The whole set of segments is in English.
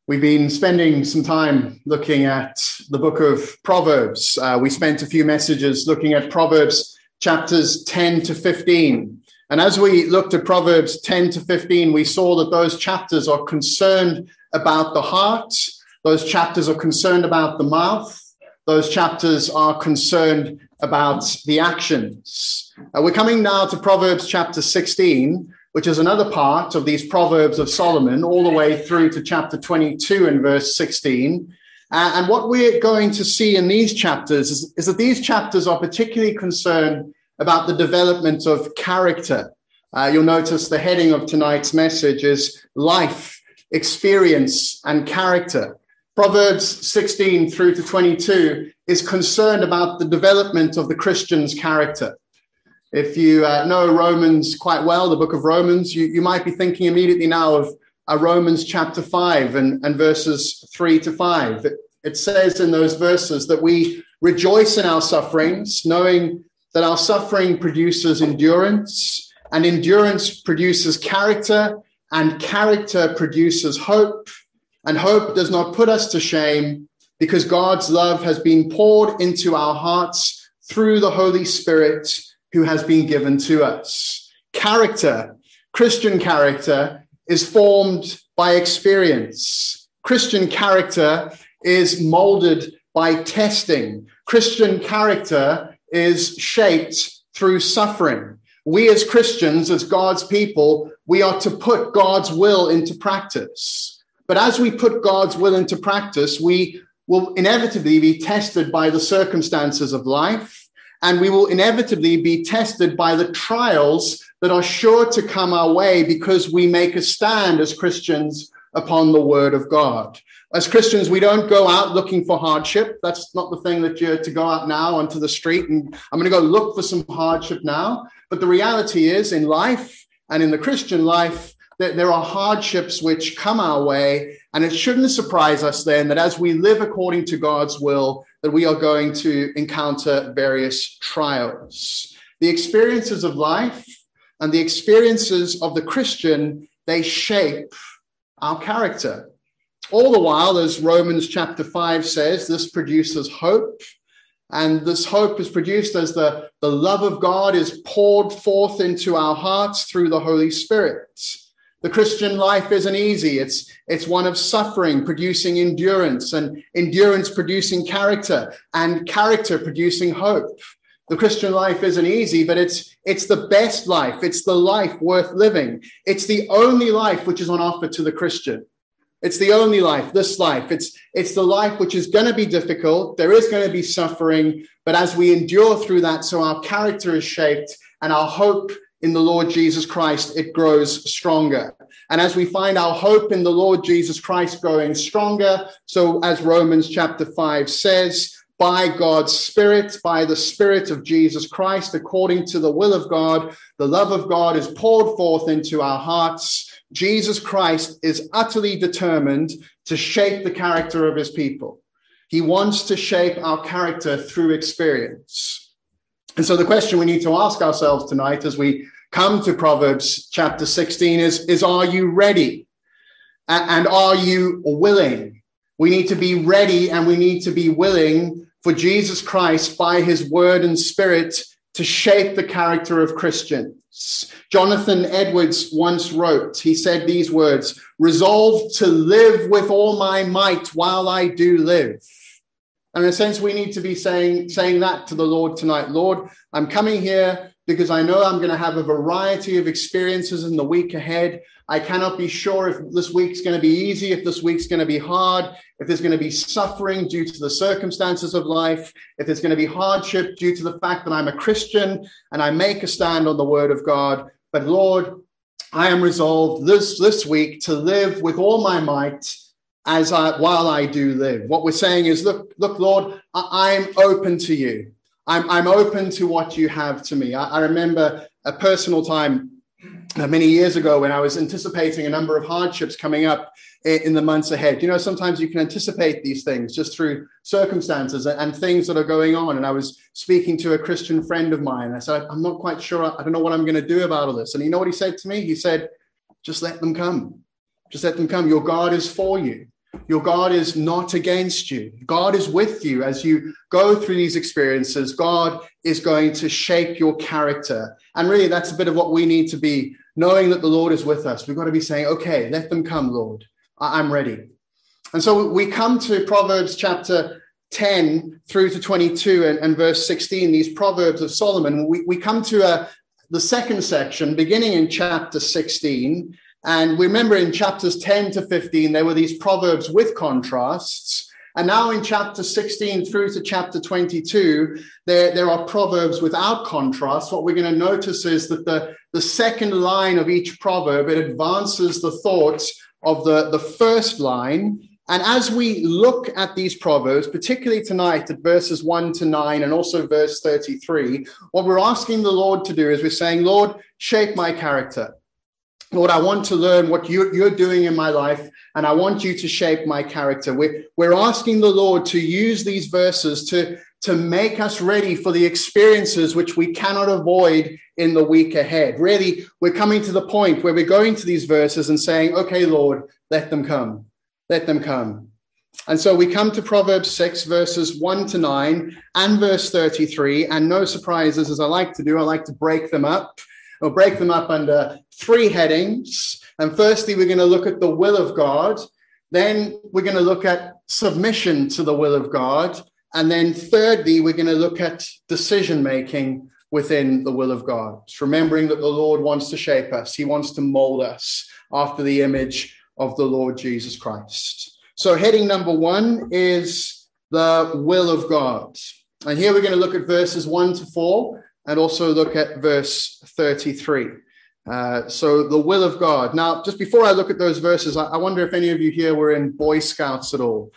We've been spending some time looking at the book of Proverbs. We spent a few messages looking at Proverbs chapters 10 to 15. And as we looked at Proverbs 10 to 15, we saw that those chapters are concerned about the heart. Those chapters are concerned about the mouth. Those chapters are concerned about the actions. We're coming now to Proverbs chapter 16, which is another part of these Proverbs of Solomon, all the way through to chapter 22 and verse 16. And what we're going to see in these chapters is that these chapters are particularly concerned about the development of character. You'll notice the heading of tonight's message is life, experience, and character. Proverbs 16 through to 22 is concerned about the development of the Christian's character. If you know Romans quite well, the book of Romans, you might be thinking immediately now of Romans chapter 5 and verses 3 to 5. It says in those verses that we rejoice in our sufferings, knowing that our suffering produces endurance, and endurance produces character, and character produces hope, and hope does not put us to shame, because God's love has been poured into our hearts through the Holy Spirit who has been given to us. Character, Christian character, is formed by experience. Christian character is molded by testing. Christian character is shaped through suffering. We as Christians, as God's people, we are to put God's will into practice. But as we put God's will into practice, we will inevitably be tested by the circumstances of life. And we will inevitably be tested by the trials that are sure to come our way because we make a stand as Christians upon the word of God. As Christians, we don't go out looking for hardship. That's not the thing that you're to go out now onto the street and I'm going to go look for some hardship now. But the reality is in life and in the Christian life, that there are hardships which come our way. And it shouldn't surprise us then that as we live according to God's will, that we are going to encounter various trials. The experiences of life and the experiences of the Christian, they shape our character. All the while, as Romans chapter 5 says, this produces hope. And this hope is produced as the love of God is poured forth into our hearts through the Holy Spirit. The Christian life isn't easy. It's one of suffering, producing endurance, and endurance producing character, and character producing hope. The Christian life isn't easy, but it's the best life. It's the life worth living. It's the only life which is on offer to the Christian. It's the only life, this life. It's the life which is going to be difficult. There is going to be suffering, but as we endure through that, so our character is shaped and our hope in the Lord Jesus Christ, it grows stronger. And as we find our hope in the Lord Jesus Christ growing stronger, so as Romans chapter 5 says, by God's Spirit, by the Spirit of Jesus Christ, according to the will of God, the love of God is poured forth into our hearts. Jesus Christ is utterly determined to shape the character of his people. He wants to shape our character through experience. And so the question we need to ask ourselves tonight as we come to Proverbs chapter 16 is are you ready? And are you willing? We need to be ready and we need to be willing for Jesus Christ by his word and spirit to shape the character of Christians. Jonathan Edwards once wrote, he said these words, "Resolve to live with all my might while I do live." And in a sense, we need to be saying that to the Lord tonight. Lord, I'm coming here because I know I'm going to have a variety of experiences in the week ahead. I cannot be sure if this week's going to be easy, if this week's going to be hard, if there's going to be suffering due to the circumstances of life, if there's going to be hardship due to the fact that I'm a Christian and I make a stand on the word of God. But Lord, I am resolved this week to live with all my might while I do live. What we're saying is, look, Lord, I'm open to you. I'm open to what you have to me. I remember a personal time many years ago when I was anticipating a number of hardships coming up in the months ahead. You know, sometimes you can anticipate these things just through circumstances and things that are going on. And I was speaking to a Christian friend of mine. And I said, I'm not quite sure. I don't know what I'm going to do about all this. And you know what he said to me? He said, just let them come. Just let them come. Your God is for you. Your God is not against you. God is with you as you go through these experiences. God is going to shape your character. And really, that's a bit of what we need to be, knowing that the Lord is with us. We've got to be saying, okay, let them come, Lord. I'm ready. And so we come to Proverbs chapter 10 through to 22 and verse 16, these Proverbs of Solomon. We come to the second section, beginning in chapter 16. And we remember in chapters 10 to 15, there were these Proverbs with contrasts. And now in chapter 16 through to chapter 22, there are Proverbs without contrast. What we're going to notice is that the second line of each proverb, it advances the thoughts of the first line. And as we look at these Proverbs, particularly tonight at verses 1 to 9 and also verse 33, what we're asking the Lord to do is we're saying, Lord, shape my character. Lord, I want to learn what you're doing in my life, and I want you to shape my character. We're asking the Lord to use these verses to make us ready for the experiences which we cannot avoid in the week ahead. Really, we're coming to the point where we're going to these verses and saying, okay, Lord, let them come. Let them come. And so we come to Proverbs 6, verses 1 to 9 and verse 33. And no surprises, as I like to do, I like to break them up. We'll break them up under three headings. And firstly, we're going to look at the will of God. Then we're going to look at submission to the will of God. And then thirdly, we're going to look at decision-making within the will of God. It's remembering that the Lord wants to shape us. He wants to mold us after the image of the Lord Jesus Christ. So heading number 1 is the will of God. And here we're going to look at verses 1 to 4. And also look at verse 33. So the will of God. Now, just before I look at those verses, I wonder if any of you here were in Boy Scouts at all.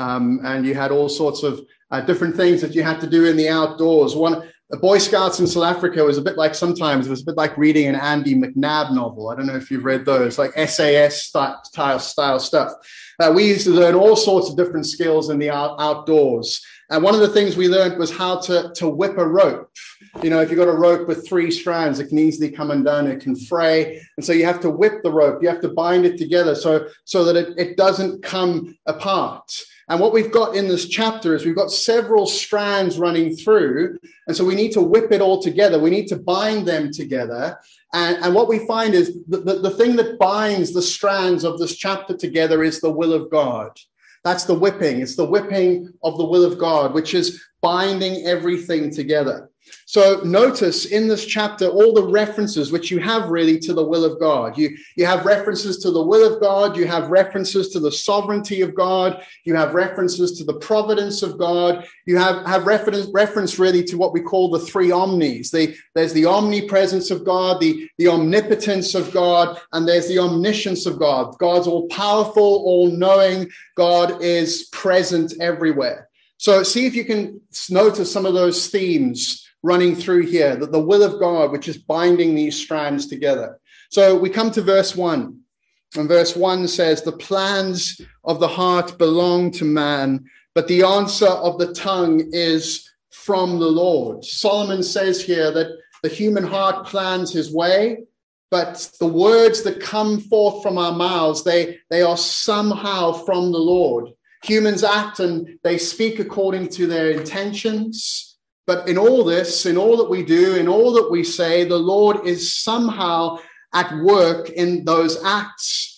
And you had all sorts of different things that you had to do in the outdoors. The Boy Scouts in South Africa was a bit like reading an Andy McNabb novel. I don't know if you've read those, like SAS style stuff. We used to learn all sorts of different skills in the outdoors. And one of the things we learned was how to whip a rope. You know, if you've got a rope with 3 strands, it can easily come undone, it can fray. And so you have to whip the rope. You have to bind it together so that it doesn't come apart. And what we've got in this chapter is we've got several strands running through. And so we need to whip it all together. We need to bind them together. And what we find is the thing that binds the strands of this chapter together is the will of God. That's the whipping. It's the whipping of the will of God, which is binding everything together. So notice in this chapter all the references which you have really to the will of God. You have references to the will of God. You have references to the sovereignty of God. You have references to the providence of God. You have reference really to what we call the 3 omnis. There's the omnipresence of God, the omnipotence of God, and there's the omniscience of God. God's all powerful, all knowing. God is present everywhere. So see if you can notice some of those themes running through here, that the will of God, which is binding these strands together. So we come to verse 1. And verse 1 says, the plans of the heart belong to man, but the answer of the tongue is from the Lord. Solomon says here that the human heart plans his way, but the words that come forth from our mouths, they are somehow from the Lord. Humans act and they speak according to their intentions. But in all this, in all that we do, in all that we say, the Lord is somehow at work in those acts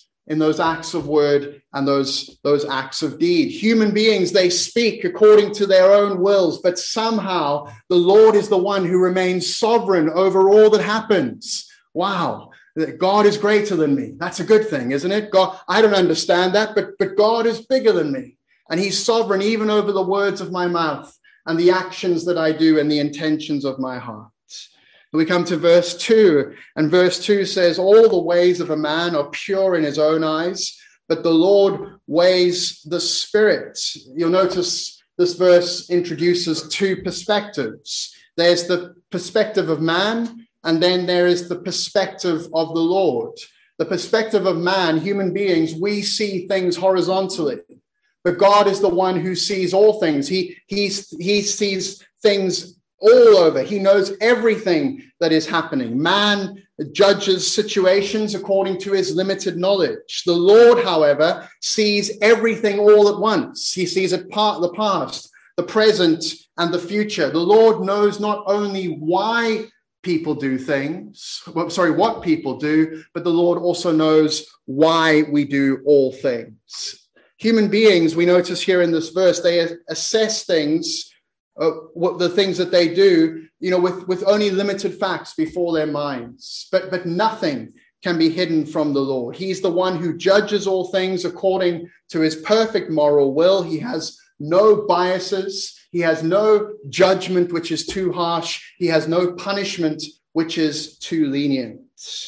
of word and those acts of deed. Human beings, they speak according to their own wills, but somehow the Lord is the one who remains sovereign over all that happens. Wow. God is greater than me. That's a good thing, isn't it? God, I don't understand that, but God is bigger than me. And he's sovereign even over the words of my mouth and the actions that I do and the intentions of my heart. We come to verse 2, and verse 2 says, all the ways of a man are pure in his own eyes, but the Lord weighs the spirit. You'll notice this verse introduces 2 perspectives. There's the perspective of man, and then there is the perspective of the Lord. The perspective of man, human beings, we see things horizontally. But God is the one who sees all things. He sees things all over. He knows everything that is happening. Man judges situations according to his limited knowledge. The Lord, however, sees everything all at once. He sees it the past, the present, and the future. The Lord knows not only why people do things, what people do, but the Lord also knows why we do all things. Human beings, we notice here in this verse, they assess things, what the things that they do, with only limited facts before their minds. But nothing can be hidden from the Lord. He's the one who judges all things according to his perfect moral will. He has no biases. He has no judgment which is too harsh. He has no punishment which is too lenient.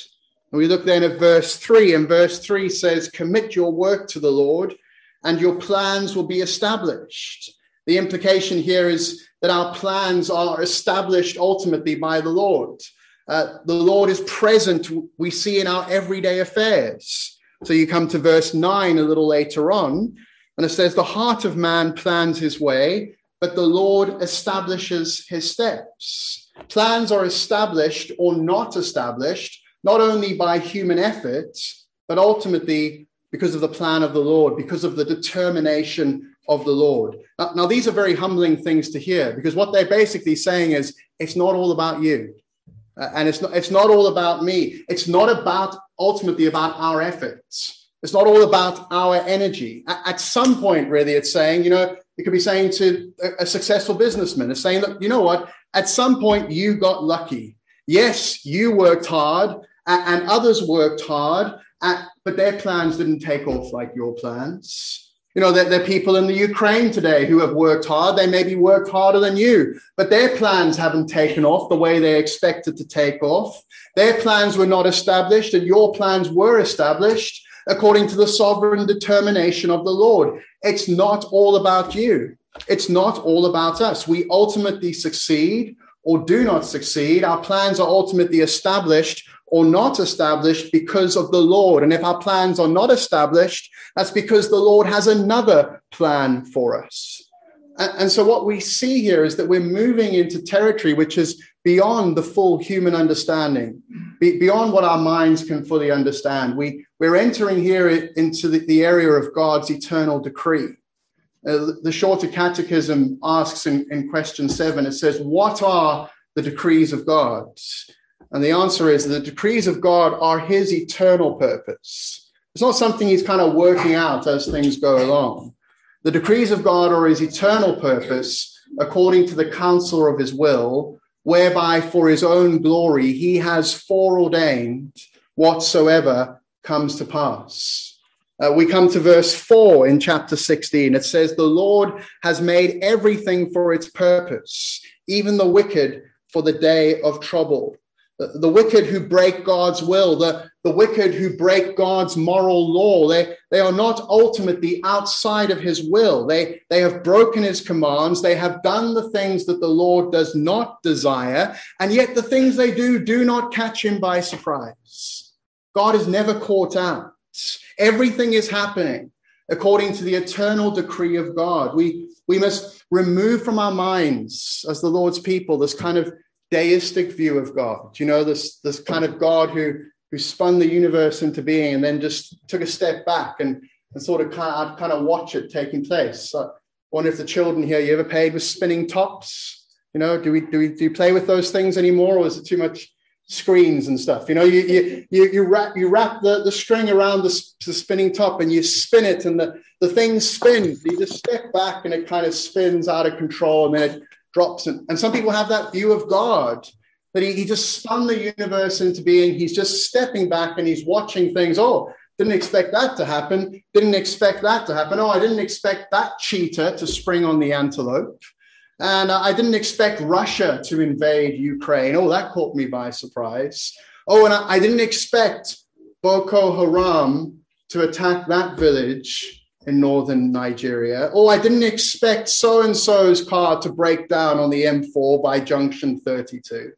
We look then at verse 3, and verse 3 says, "Commit your work to the Lord, and your plans will be established." The implication here is that our plans are established ultimately by the Lord. The Lord is present, we see, in our everyday affairs. So you come to verse 9 a little later on, and it says, "The heart of man plans his way, but the Lord establishes his steps." Plans are established or not established, not only by human effort, but ultimately because of the plan of the Lord, because of the determination of the Lord. Now, these are very humbling things to hear, because what they're basically saying is, it's not all about you. And it's not all about me. It's not ultimately about our efforts. It's not all about our energy. At some point, really, it's saying, it could be saying to a successful businessman, it's saying, look, you know what? At some point, you got lucky. Yes, you worked hard and others worked hard, but their plans didn't take off like your plans. There are people in the Ukraine today who have worked hard. They maybe worked harder than you, but their plans haven't taken off the way they expected to take off. Their plans were not established, and your plans were established according to the sovereign determination of the Lord. It's not all about you. It's not all about us. We ultimately succeed or do not succeed. Our plans are ultimately established or not established because of the Lord. And if our plans are not established, that's because the Lord has another plan for us. And so what we see here is that we're moving into territory which is beyond the full human understanding, beyond what our minds can fully understand. We're entering here into the area of God's eternal decree. The Shorter Catechism asks in question 7, it says, "What are the decrees of God?" And the answer is the decrees of God are his eternal purpose. It's not something he's kind of working out as things go along. The decrees of God are his eternal purpose according to the counsel of his will, whereby for his own glory he has foreordained whatsoever comes to pass. We come to verse 4 in chapter 16. It says, "The Lord has made everything for its purpose, even the wicked for the day of trouble." The wicked who break God's will, the wicked who break God's moral law, they are not ultimately outside of his will. They have broken his commands. They have done the things that the Lord does not desire, and yet the things they do not catch him by surprise. God is never caught out. Everything is happening according to the eternal decree of God. We must remove from our minds, as the Lord's people, this kind of deistic view of God. This kind of God who spun the universe into being and then just took a step back and sort of kind of watch it taking place. So I wonder if the children here, you ever played with spinning tops? Do you play with those things anymore, or is it too much screens and stuff? You wrap the string around the spinning top and you spin it, and the thing spins. You just step back and it kind of spins out of control, and then it drops. And some people have that view of God, that he just spun the universe into being. He's just stepping back and he's watching things. Oh, didn't expect that to happen. Didn't expect that to happen. Oh, I didn't expect that cheetah to spring on the antelope. And I didn't expect Russia to invade Ukraine. Oh, that caught me by surprise. Oh, and I didn't expect Boko Haram to attack that village in northern Nigeria. Oh, I didn't expect so-and-so's car to break down on the M4 by junction 32.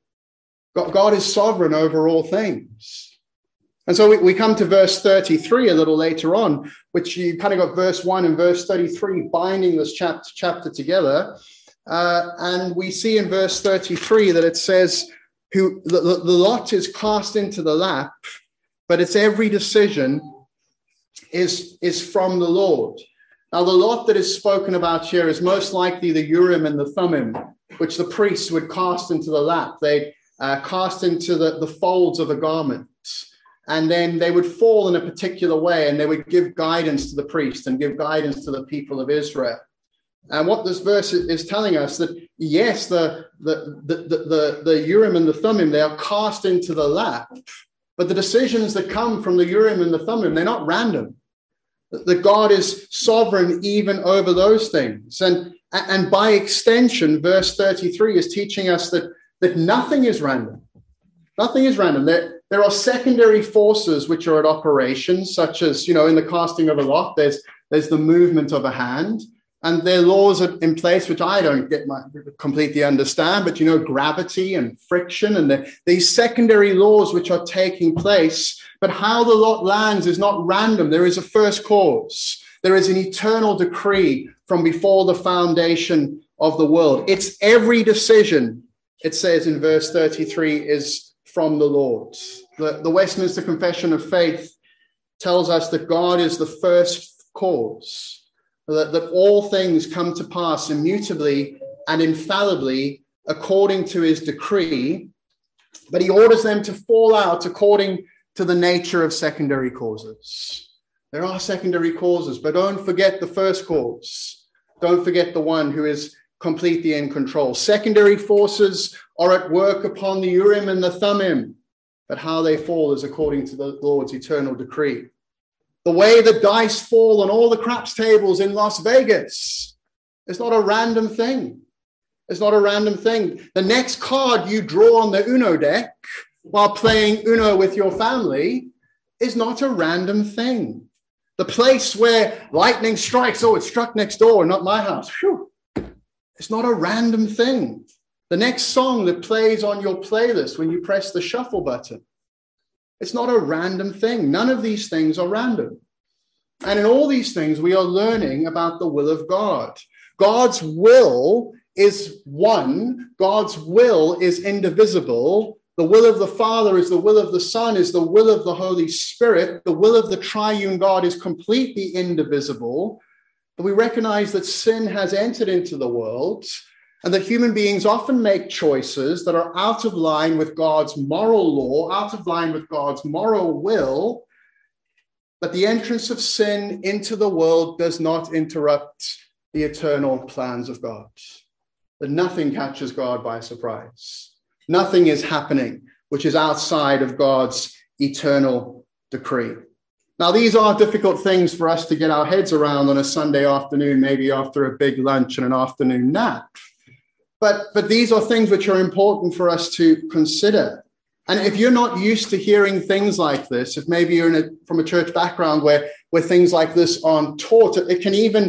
God is sovereign over all things. And so we come to verse 33 a little later on, which you kind of got verse 1 and verse 33 binding this chapter together. And we see in verse 33 that it says, who the lot is cast into the lap, but its every decision is from the Lord. Now, the lot that is spoken about here is most likely the Urim and the Thummim, which the priests would cast into the lap. They cast into the folds of a garment, and then they would fall in a particular way, and they would give guidance to the priest and give guidance to the people of Israel. And what this verse is telling us, that yes, the Urim and the Thummim, they are cast into the lap, but the decisions that come from the Urim and the Thummim, they're not random. That God is sovereign even over those things. And by extension, verse 33 is teaching us that nothing is random. Nothing is random. There are secondary forces which are at operation, such as, in the casting of a lot, there's the movement of a hand. And there are laws in place which I don't completely understand, but gravity and friction and these secondary laws which are taking place. But how the lot lands is not random. There is a first cause. There is an eternal decree from before the foundation of the world. It's every decision, it says in verse 33, is from the Lord. The Westminster Confession of Faith tells us that God is the first cause. That all things come to pass immutably and infallibly according to his decree, but he orders them to fall out according to the nature of secondary causes. There are secondary causes, but don't forget the first cause. Don't forget the one who is completely in control. Secondary forces are at work upon the Urim and the Thummim, but how they fall is according to the Lord's eternal decree. The way the dice fall on all the craps tables in Las Vegas is not a random thing. It's not a random thing. The next card you draw on the Uno deck while playing Uno with your family is not a random thing. The place where lightning strikes, it struck next door, not my house. Whew. It's not a random thing. The next song that plays on your playlist when you press the shuffle button, it's not a random thing. None of these things are random. And in all these things, we are learning about the will of God. God's will is one. God's will is indivisible. The will of the Father is the will of the Son, is the will of the Holy Spirit. The will of the triune God is completely indivisible. But we recognize that sin has entered into the world, and that human beings often make choices that are out of line with God's moral law, out of line with God's moral will. But the entrance of sin into the world does not interrupt the eternal plans of God. That nothing catches God by surprise. Nothing is happening which is outside of God's eternal decree. Now, these are difficult things for us to get our heads around on a Sunday afternoon, maybe after a big lunch and an afternoon nap. But these are things which are important for us to consider. And if you're not used to hearing things like this, if maybe you're from a church background where things like this aren't taught, it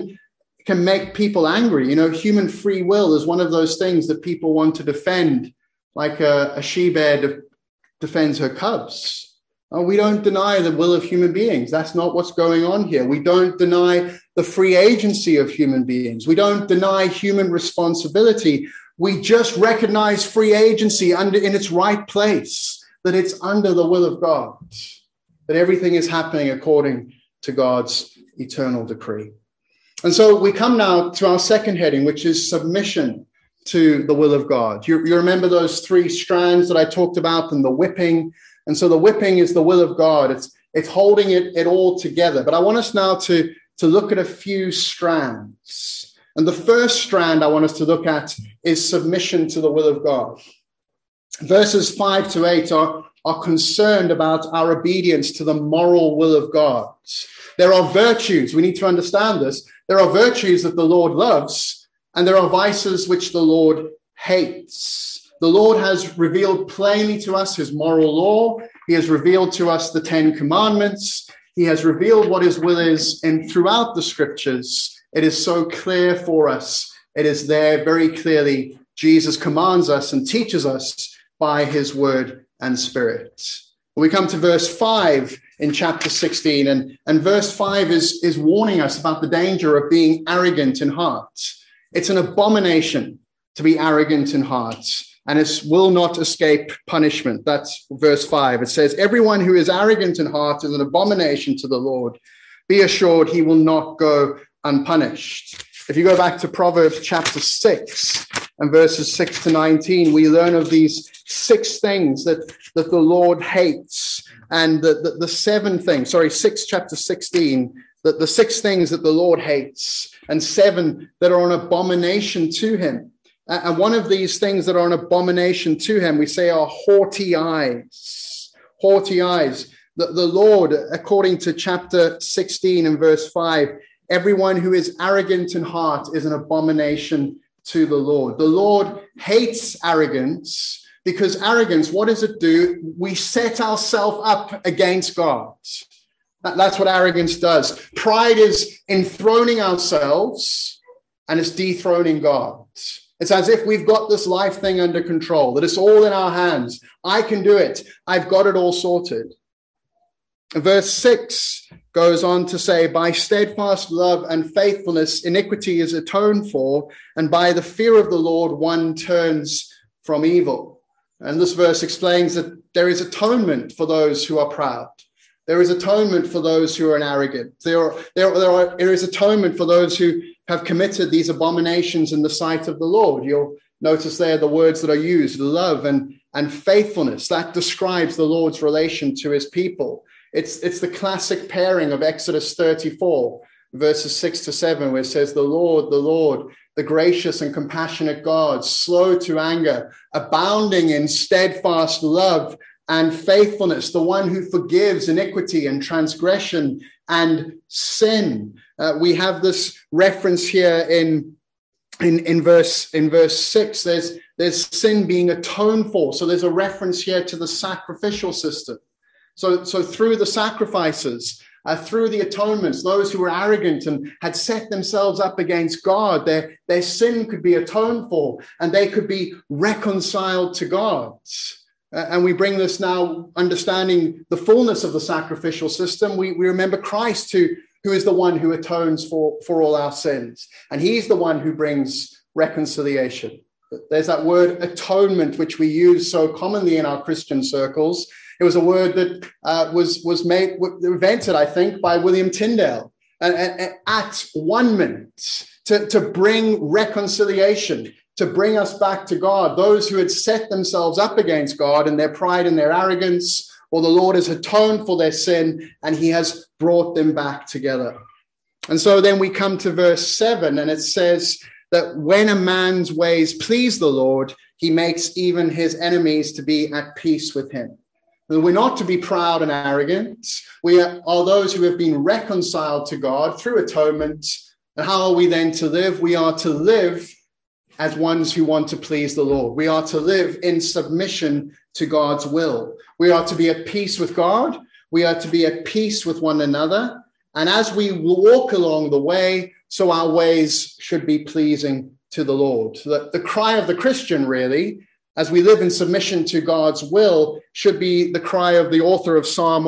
can make people angry. Human free will is one of those things that people want to defend, like a she-bear defends her cubs. We don't deny the will of human beings. That's not what's going on here. We don't deny the free agency of human beings. We don't deny human responsibility. We just recognize free agency in its right place, that it's under the will of God, that everything is happening according to God's eternal decree. And so we come now to our second heading, which is submission to the will of God. You remember those three strands that I talked about, and the whipping. And so the whipping is the will of God. It's holding it all together. But I want us now to look at a few strands. And the first strand I want us to look at is submission to the will of God. Verses 5 to 8 are concerned about our obedience to the moral will of God. There are virtues. We need to understand this. There are virtues that the Lord loves, and there are vices which the Lord hates. The Lord has revealed plainly to us his moral law. He has revealed to us the 10 commandments. He has revealed what his will is throughout the scriptures. It is so clear for us. It is there very clearly. Jesus commands us and teaches us by his word and spirit. We come to verse 5 in chapter 16, and verse 5 is warning us about the danger of being arrogant in heart. It's an abomination to be arrogant in heart. and it will not escape punishment. That's verse 5. It says, everyone who is arrogant in heart is an abomination to the Lord. Be assured he will not go unpunished. If you go back to Proverbs chapter 6 and verses 6 to 19, we learn of these 6 things that the Lord hates, and the 7 things, 6 chapter 16, that the 6 things that the Lord hates, and 7 that are an abomination to him. And one of these things that are an abomination to him, we say, are haughty eyes. Haughty eyes. The Lord, according to chapter 16 and verse 5, everyone who is arrogant in heart is an abomination to the Lord. The Lord hates arrogance, because arrogance, what does it do? We set ourselves up against God. That's what arrogance does. Pride is enthroning ourselves, and it's dethroning God. It's as if we've got this life thing under control, that it's all in our hands. I can do it. I've got it all sorted. Verse 6 goes on to say, by steadfast love and faithfulness, iniquity is atoned for, and by the fear of the Lord, one turns from evil. And this verse explains that there is atonement for those who are proud. There is atonement for those who are arrogant. There is atonement for those who have committed these abominations in the sight of the Lord. You'll notice there the words that are used, love and faithfulness. That describes the Lord's relation to his people. It's the classic pairing of Exodus 34, verses 6 to 7, where it says, the Lord, the gracious and compassionate God, slow to anger, abounding in steadfast love and faithfulness, the one who forgives iniquity and transgression and sin. We have this reference here in verse 6. There's sin being atoned for. So there's a reference here to the sacrificial system. So through the sacrifices, through the atonements, those who were arrogant and had set themselves up against God, their sin could be atoned for, and they could be reconciled to God. And we bring this now, understanding the fullness of the sacrificial system. We remember Christ, who is the one who atones for all our sins. And he's the one who brings reconciliation. There's that word atonement, which we use so commonly in our Christian circles. It was a word that was invented, I think, by William Tyndale, at one minute, to bring reconciliation, to bring us back to God. Those who had set themselves up against God in their pride and their arrogance, or the Lord has atoned for their sin, and he has brought them back together. And so then we come to verse 7, and it says that when a man's ways please the Lord, he makes even his enemies to be at peace with him. We're not to be proud and arrogant. We are those who have been reconciled to God through atonement. And how are we then to live? We are to live as ones who want to please the Lord. We are to live in submission to God's will. We are to be at peace with God. We are to be at peace with one another. And as we walk along the way, so our ways should be pleasing to the Lord. The cry of the Christian, really, as we live in submission to God's will, should be the cry of the author of Psalm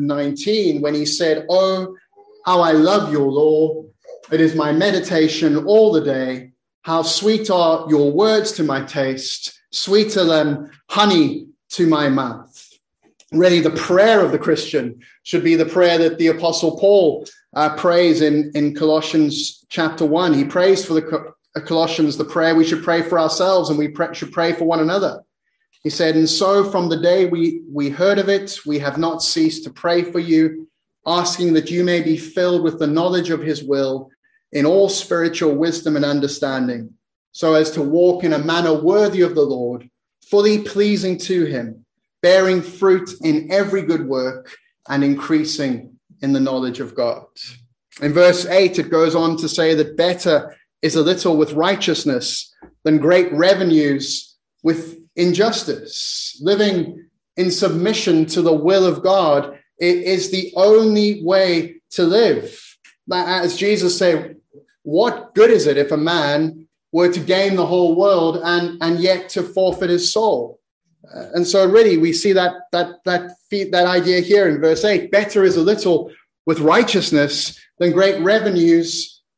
119, when he said, "Oh, how I love your law. It is my meditation all the day. How sweet are your words to my taste, sweeter than honey to my mouth." Really, the prayer of the Christian should be the prayer that the Apostle Paul prays in Colossians chapter 1. He prays for the Colossians the prayer we should pray for ourselves, and we should pray for one another. He said, "And so from the day we heard of it, we have not ceased to pray for you, asking that you may be filled with the knowledge of his will in all spiritual wisdom and understanding, so as to walk in a manner worthy of the Lord, fully pleasing to him, bearing fruit in every good work and increasing in the knowledge of God." In verse 8, it goes on to say that better is a little with righteousness than great revenues with injustice. Living in submission to the will of God is the only way to live. As Jesus said, what good is it if a man were to gain the whole world and yet to forfeit his soul? And so really we see that idea here in verse 8. Better is a little with righteousness than great revenues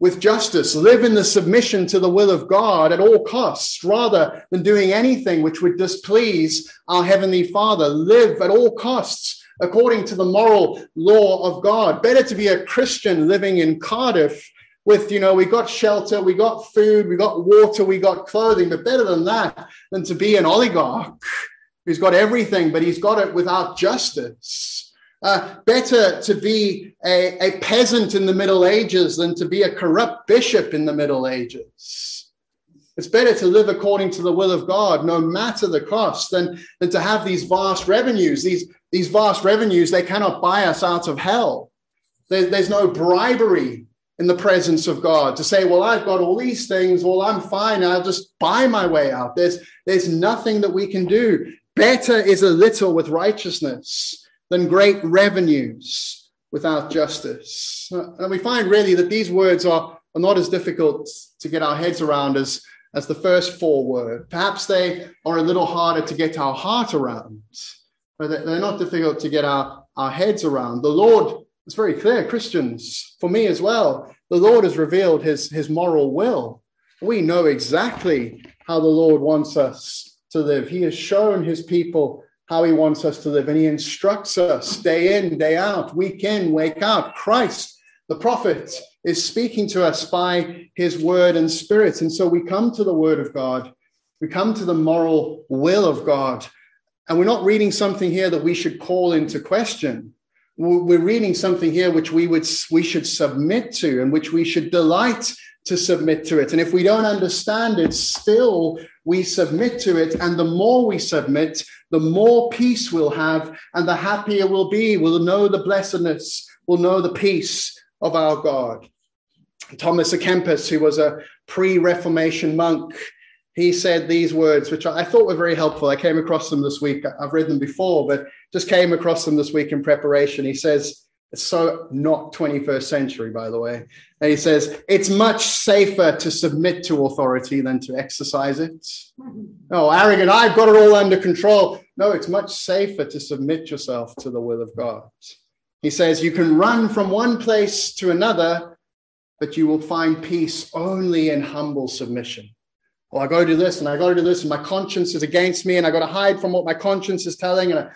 with justice, live in the submission to the will of God at all costs, rather than doing anything which would displease our Heavenly Father. Live at all costs according to the moral law of God. Better to be a Christian living in Cardiff with, we got shelter, we got food, we got water, we got clothing, but better than that, than to be an oligarch who's got everything, but he's got it without justice. Better to be a peasant in the Middle Ages than to be a corrupt bishop in the Middle Ages. It's better to live according to the will of God, no matter the cost, than to have these vast revenues. These vast revenues, they cannot buy us out of hell. There's no bribery in the presence of God to say, well, I've got all these things, well, I'm fine, I'll just buy my way out. There's nothing that we can do. Better is a little with righteousness than great revenues without justice. And we find really that these words are not as difficult to get our heads around as the first four words. Perhaps they are a little harder to get our heart around, but they're not difficult to get our heads around. The Lord, it's very clear, Christians, for me as well, the Lord has revealed his moral will. We know exactly how the Lord wants us to live. He has shown his people how he wants us to live, and he instructs us day in, day out, week in, week out. Christ, the prophet, is speaking to us by his word and spirit. And so we come to the word of God. We come to the moral will of God. And we're not reading something here that we should call into question. We're reading something here which we should submit to, and which we should delight to submit to it. And if we don't understand it, still we submit to it. And the more we submit, the more peace we'll have, and the happier we'll be. We'll know the blessedness, we'll know the peace of our God. Thomas à Kempis, who was a pre-Reformation monk, he said these words, which I thought were very helpful. I came across them this week. I've read them before, but just came across them this week in preparation. He says, it's so not 21st century, by the way. And he says, it's much safer to submit to authority than to exercise it. Oh, arrogant, I've got it all under control. No, it's much safer to submit yourself to the will of God. He says, you can run from one place to another, but you will find peace only in humble submission. Well, I got to do this and I got to do this, and my conscience is against me, and I got to hide from what my conscience is telling. And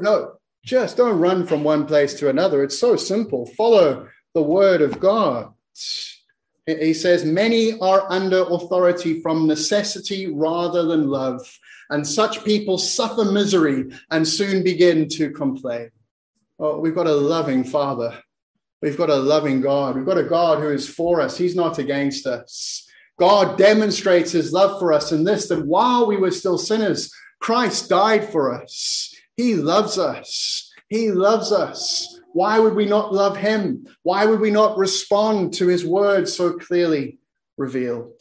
just don't run from one place to another. It's so simple. Follow the word of God. He says, many are under authority from necessity rather than love, and such people suffer misery and soon begin to complain. Oh, we've got a loving Father. We've got a loving God. We've got a God who is for us. He's not against us. God demonstrates his love for us in this, that while we were still sinners, Christ died for us. He loves us. He loves us. Why would we not love him? Why would we not respond to his word so clearly revealed?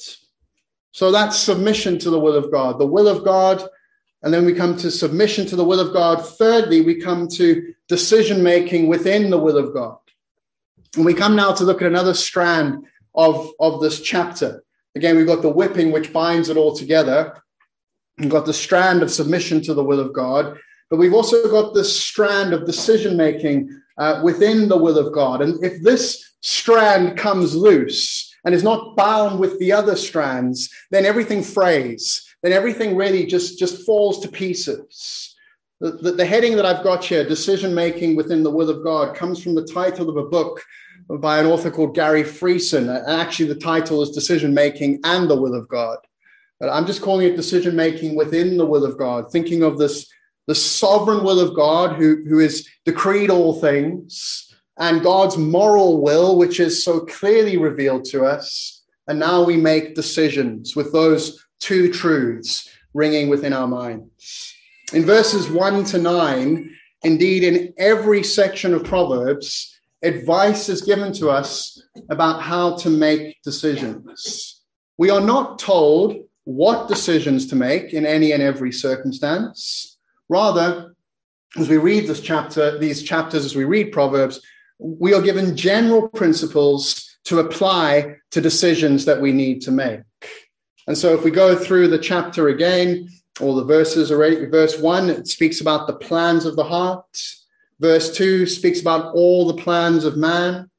So that's submission to the will of God. The will of God, and then we come to submission to the will of God. Thirdly, we come to decision-making within the will of God. And we come now to look at another strand of this chapter. Again, we've got the whipping, which binds it all together. We've got the strand of submission to the will of God, but we've also got this strand of decision-making within the will of God. And if this strand comes loose and is not bound with the other strands, then everything frays. Then everything really just falls to pieces. The heading that I've got here, decision-making within the will of God, comes from the title of a book by an author called Gary Friesen. And actually, the title is Decision-Making and the Will of God. But I'm just calling it decision-making within the will of God, thinking of the sovereign will of God who has decreed all things, and God's moral will, which is so clearly revealed to us. And now we make decisions with those two truths ringing within our minds. In verses 1 to 9, indeed, in every section of Proverbs, advice is given to us about how to make decisions. We are not told what decisions to make in any and every circumstance. Rather, as we read these chapters, as we read Proverbs, we are given general principles to apply to decisions that we need to make. And so if we go through the chapter again, all the verses already, verse 1, it speaks about the plans of the heart. Verse 2 speaks about all the plans of man.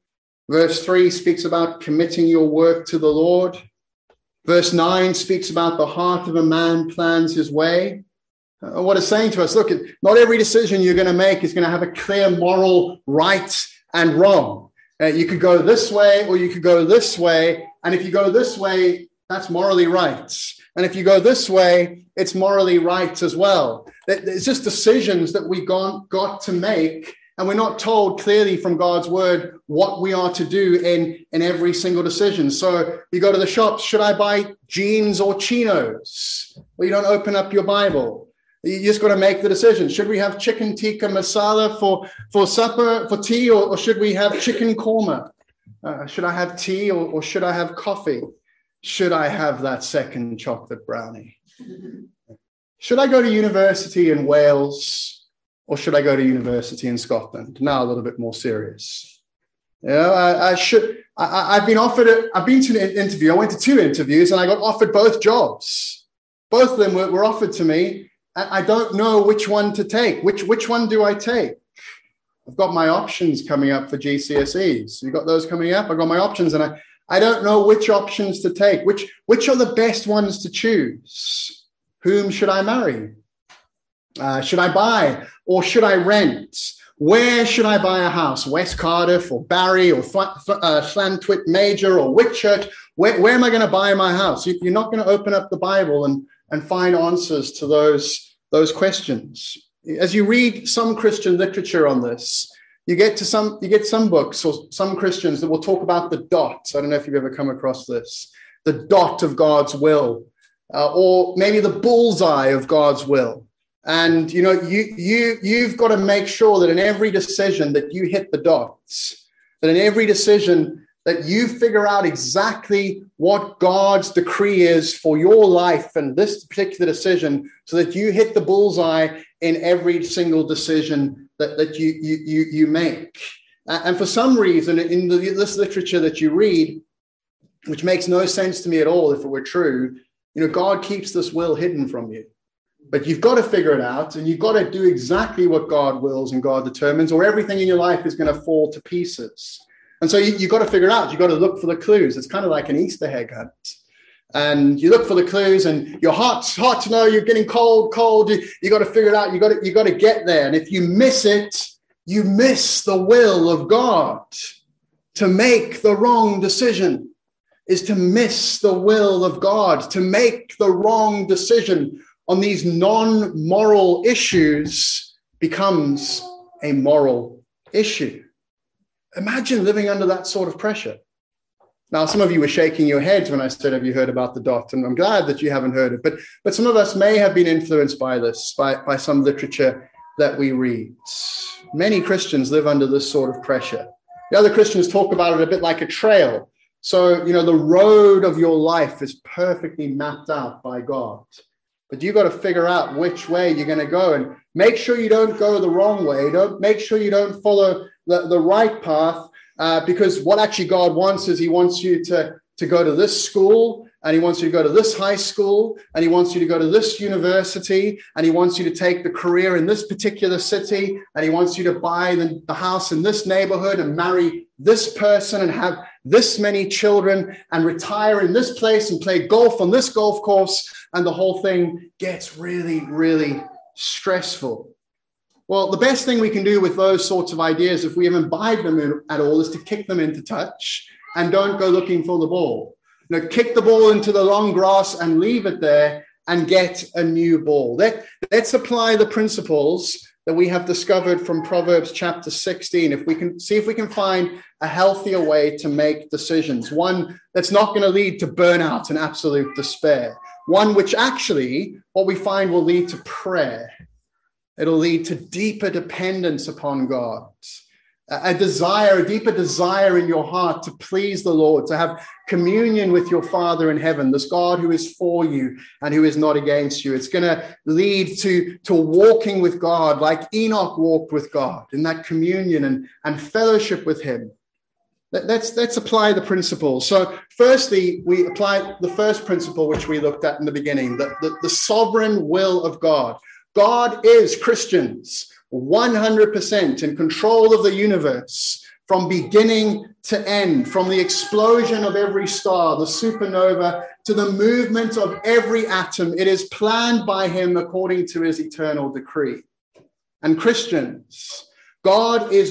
Verse 3 speaks about committing your work to the Lord. Verse 9 speaks about the heart of a man plans his way. What it's saying to us, look, not every decision you're going to make is going to have a clear moral right and wrong. You could go this way or you could go this way. And if you go this way, that's morally right. And if you go this way, it's morally right as well. It's just decisions that we got to make. And we're not told clearly from God's word what we are to do in every single decision. So you go to the shop, should I buy jeans or chinos? Well, you don't open up your Bible. You just got to make the decision. Should we have chicken tikka masala for supper, for tea, or should we have chicken korma? Should I have tea or should I have coffee? Should I have that second chocolate brownie? Should I go to university in Wales or should I go to university in Scotland? Now a little bit more serious. I've been to an interview. I went to 2 interviews and I got offered both jobs. Both of them were offered to me. I don't know which one to take. Which one do I take? I've got my options coming up for GCSEs. You got those coming up? I've got my options and I don't know which options to take. Which are the best ones to choose? Whom should I marry? Should I buy or should I rent? Where should I buy a house? West Cardiff or Barry or Llantwit Major or Whitchurch? Where am I going to buy my house? You're not going to open up the Bible and find answers to those questions. As you read some Christian literature on this, you get some books or some Christians that will talk about the dot. I don't know if you've ever come across this, the dot of God's will, or maybe the bullseye of God's will. And you've got to make sure that in every decision that you hit the dots, that in every decision that you figure out exactly what God's decree is for your life and this particular decision, so that you hit the bullseye in every single decision that you make. And for some reason, in this literature that you read, which makes no sense to me at all if it were true, God keeps this will hidden from you. But you've got to figure it out, and you've got to do exactly what God wills and God determines, or everything in your life is going to fall to pieces. And so you've got to figure it out. You've got to look for the clues. It's kind of like an Easter egg hunt. And you look for the clues, and you're hot to know you're getting cold. You got to figure it out. You got to get there. And if you miss it, you miss the will of God. To make the wrong decision is to miss the will of God. To make the wrong decision on these non-moral issues becomes a moral issue. Imagine living under that sort of pressure. Now, some of you were shaking your heads when I said, have you heard about the dot? And I'm glad that you haven't heard it. But some of us may have been influenced by this, by some literature that we read. Many Christians live under this sort of pressure. The other Christians talk about it a bit like a trail. So, the road of your life is perfectly mapped out by God. But you've got to figure out which way you're going to go, and make sure you don't go the wrong way. Make sure you don't follow the right path, because what actually God wants is he wants you to go to this school, and he wants you to go to this high school, and he wants you to go to this university, and he wants you to take the career in this particular city, and he wants you to buy the house in this neighborhood and marry this person and have this many children and retire in this place and play golf on this golf course. And the whole thing gets really, really stressful. Well, the best thing we can do with those sorts of ideas, if we have imbibed them at all, is to kick them into touch and don't go looking for the ball. Kick the ball into the long grass and leave it there and get a new ball. Let's apply the principles that we have discovered from Proverbs chapter 16. If we can find a healthier way to make decisions, one that's not going to lead to burnout and absolute despair, one which actually, what we find, will lead to prayer. It'll lead to deeper dependence upon God, a deeper desire in your heart to please the Lord, to have communion with your Father in heaven, this God who is for you and who is not against you. It's going to lead to walking with God like Enoch walked with God, in that communion and fellowship with him. Let's apply the principles. So firstly, we apply the first principle, which we looked at in the beginning, the sovereign will of God. God is, Christians, 100% in control of the universe from beginning to end, from the explosion of every star, the supernova, to the movement of every atom. It is planned by him according to his eternal decree. And Christians, God is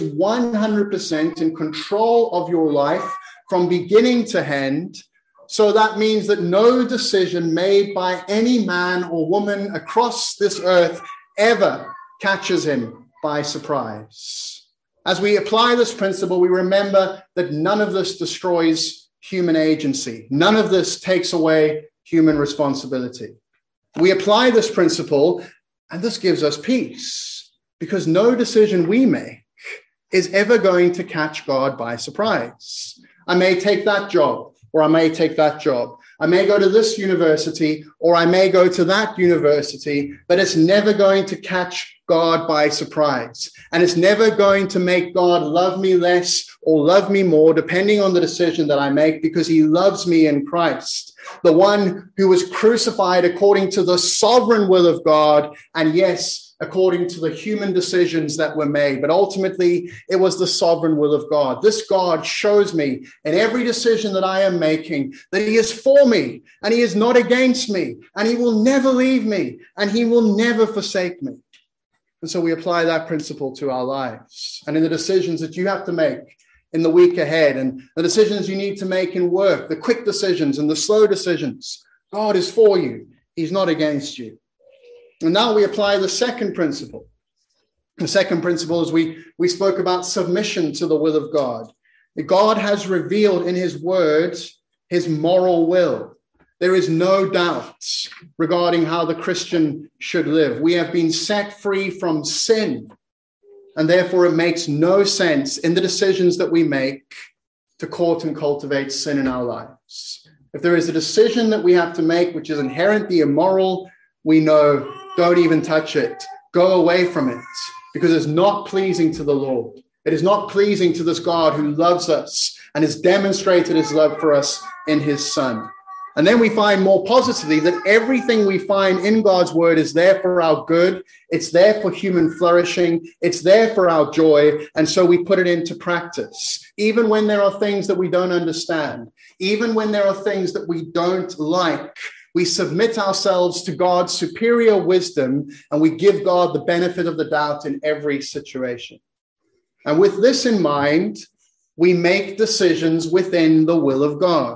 100% in control of your life from beginning to end. So that means that no decision made by any man or woman across this earth ever catches him by surprise. As we apply this principle, we remember that none of this destroys human agency. None of this takes away human responsibility. We apply this principle, and this gives us peace, because no decision we make is ever going to catch God by surprise. I may take that job, or I may take that job. I may go to this university, or I may go to that university, but it's never going to catch God by surprise. And it's never going to make God love me less or love me more, depending on the decision that I make, because he loves me in Christ, the one who was crucified according to the sovereign will of God, and yes, according to the human decisions that were made. But ultimately, it was the sovereign will of God. This God shows me in every decision that I am making that he is for me, and he is not against me, and he will never leave me, and he will never forsake me. And so we apply that principle to our lives. And in the decisions that you have to make in the week ahead, and the decisions you need to make in work, the quick decisions and the slow decisions, God is for you. He's not against you. And now we apply the second principle. The second principle is we spoke about submission to the will of God. God has revealed in his words his moral will. There is no doubt regarding how the Christian should live. We have been set free from sin, and therefore it makes no sense in the decisions that we make to court and cultivate sin in our lives. If there is a decision that we have to make which is inherently immoral, we know, don't even touch it. Go away from it, because it's not pleasing to the Lord. It is not pleasing to this God who loves us and has demonstrated his love for us in his Son. And then we find more positively that everything we find in God's word is there for our good. It's there for human flourishing. It's there for our joy. And so we put it into practice. Even when there are things that we don't understand, even when there are things that we don't like, we submit ourselves to God's superior wisdom, and we give God the benefit of the doubt in every situation. And with this in mind, we make decisions within the will of God.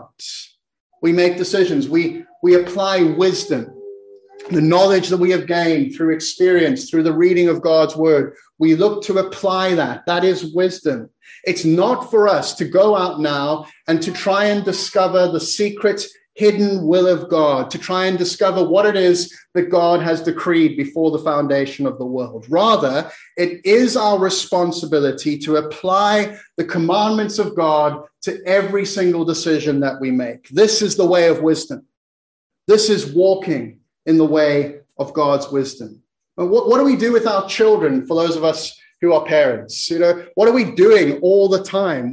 We make decisions. We apply wisdom, the knowledge that we have gained through experience, through the reading of God's word. We look to apply that. That is wisdom. It's not for us to go out now and to try and discover the secret hidden will of God, to try and discover what it is that God has decreed before the foundation of the world. Rather, it is our responsibility to apply the commandments of God to every single decision that we make. This is the way of wisdom. This is walking in the way of God's wisdom. And what do we do with our children, for those of us who are parents? What are we doing all the time?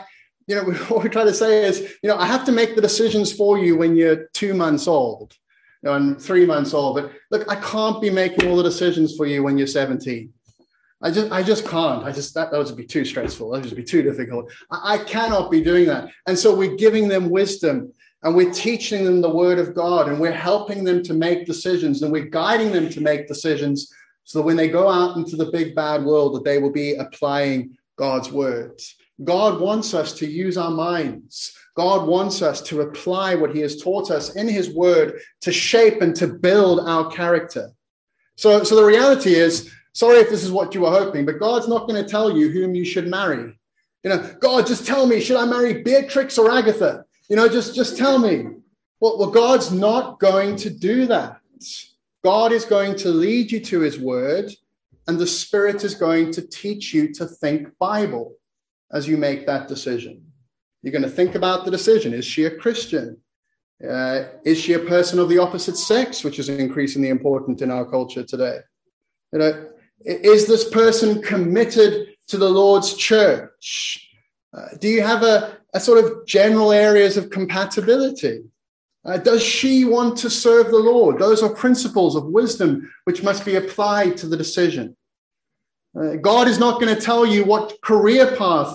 What we try to say is, I have to make the decisions for you when you're 2 months old, and 3 months old. But look, I can't be making all the decisions for you when you're 17. I just can't. That would be too stressful. That would just be too difficult. I cannot be doing that. And so we're giving them wisdom, and we're teaching them the word of God, and we're helping them to make decisions, and we're guiding them to make decisions so that when they go out into the big bad world, that they will be applying God's words. God wants us to use our minds. God wants us to apply what he has taught us in his word to shape and to build our character. So the reality is, sorry if this is what you were hoping, but God's not going to tell you whom you should marry. God, just tell me, should I marry Beatrix or Agatha? Just tell me. Well, God's not going to do that. God is going to lead you to his word, and the Spirit is going to teach you to think Bible as you make that decision. You're going to think about the decision. Is she a Christian? Is she a person of the opposite sex, which is increasingly important in our culture today? Is this person committed to the Lord's church? Do you have a sort of general areas of compatibility? Does she want to serve the Lord? Those are principles of wisdom which must be applied to the decision. God is not going to tell you what career path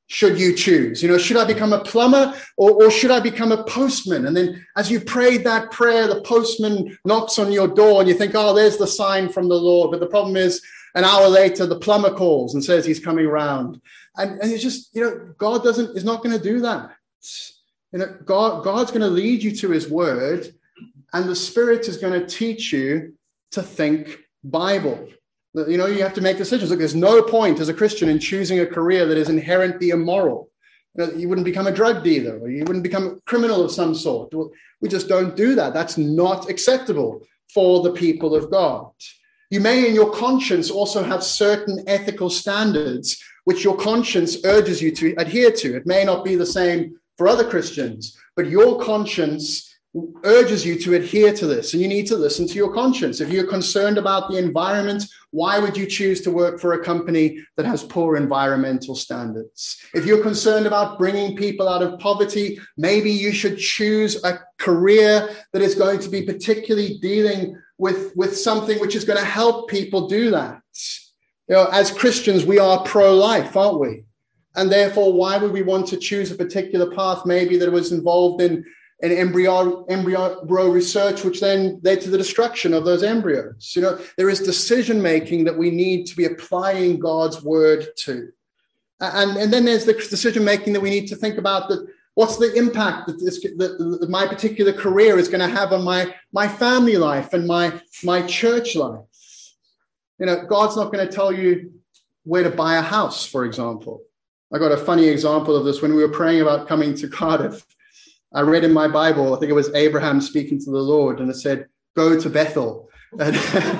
should you choose? Should I become a plumber or should I become a postman? And then as you prayed that prayer, the postman knocks on your door and you think, oh, there's the sign from the Lord. But the problem is an hour later, the plumber calls and says he's coming around. And it's just, God is not going to do that. God's going to lead you to his word, and the Spirit is going to teach you to think Bible. You have to make decisions. Look, there's no point as a Christian in choosing a career that is inherently immoral. You wouldn't become a drug dealer, or you wouldn't become a criminal of some sort. We just don't do that. That's not acceptable for the people of God. You may in your conscience also have certain ethical standards which your conscience urges you to adhere to. It may not be the same for other Christians, but your conscience urges you to adhere to this, and you need to listen to your conscience. If you're concerned about the environment, why would you choose to work for a company that has poor environmental standards? If you're concerned about bringing people out of poverty, maybe you should choose a career that is going to be particularly dealing with something which is going to help people do that. As Christians, we are pro-life, aren't we? And therefore, why would we want to choose a particular path, maybe that was involved in embryo research, which then led to the destruction of those embryos? There is decision-making that we need to be applying God's word to. And then there's the decision-making that we need to think about that. What's the impact that my particular career is going to have on my family life and my church life? God's not going to tell you where to buy a house, for example. I got a funny example of this when we were praying about coming to Cardiff. I read in my Bible, I think it was Abraham speaking to the Lord, and it said, go to Bethel. And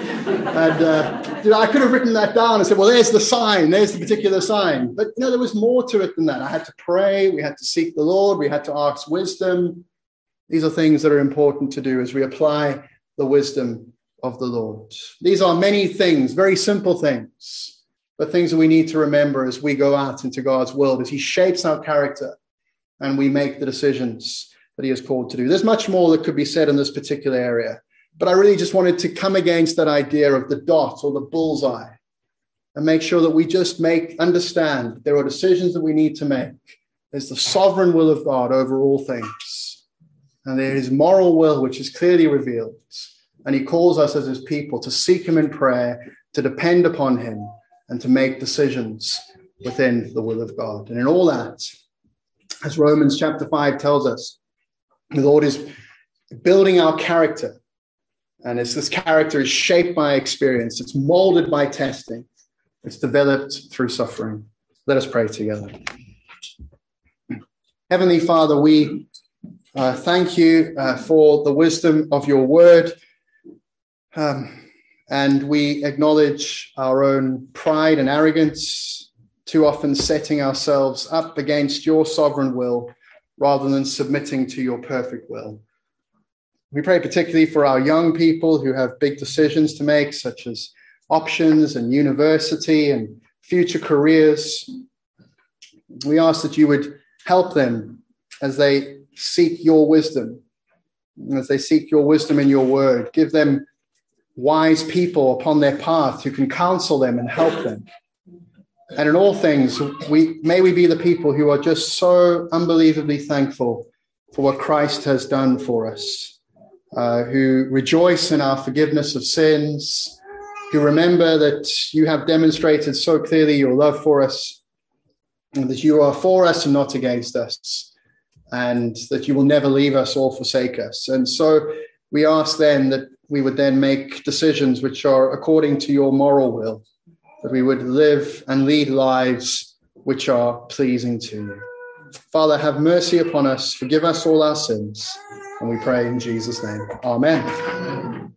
I could have written that down and said, well, there's the sign, there's the particular sign. But there was more to it than that. I had to pray, we had to seek the Lord, we had to ask wisdom. These are things that are important to do as we apply the wisdom of the Lord. These are many things, very simple things, but things that we need to remember as we go out into God's world, as he shapes our character and we make the decisions that he has called to do. There's much more that could be said in this particular area, but I really just wanted to come against that idea of the dot or the bullseye and make sure that we just understand there are decisions that we need to make. There's the sovereign will of God over all things, and there is moral will, which is clearly revealed. And he calls us as his people to seek him in prayer, to depend upon him, and to make decisions within the will of God. And in all that, as Romans chapter 5 tells us, the Lord is building our character. And as this character is shaped by experience, it's molded by testing, it's developed through suffering. Let us pray together. Heavenly Father, we thank you for the wisdom of your word. And we acknowledge our own pride and arrogance, too often setting ourselves up against your sovereign will rather than submitting to your perfect will. We pray particularly for our young people who have big decisions to make, such as options and university and future careers. We ask that you would help them as they seek your wisdom, as they seek your wisdom in your word. Give them wise people upon their path who can counsel them and help them. And in all things, may we be the people who are just so unbelievably thankful for what Christ has done for us, who rejoice in our forgiveness of sins, who remember that you have demonstrated so clearly your love for us, and that you are for us and not against us, and that you will never leave us or forsake us. And so we ask then that we would then make decisions which are according to your moral will, that we would live and lead lives which are pleasing to you. Father, have mercy upon us, forgive us all our sins, and we pray in Jesus' name. Amen.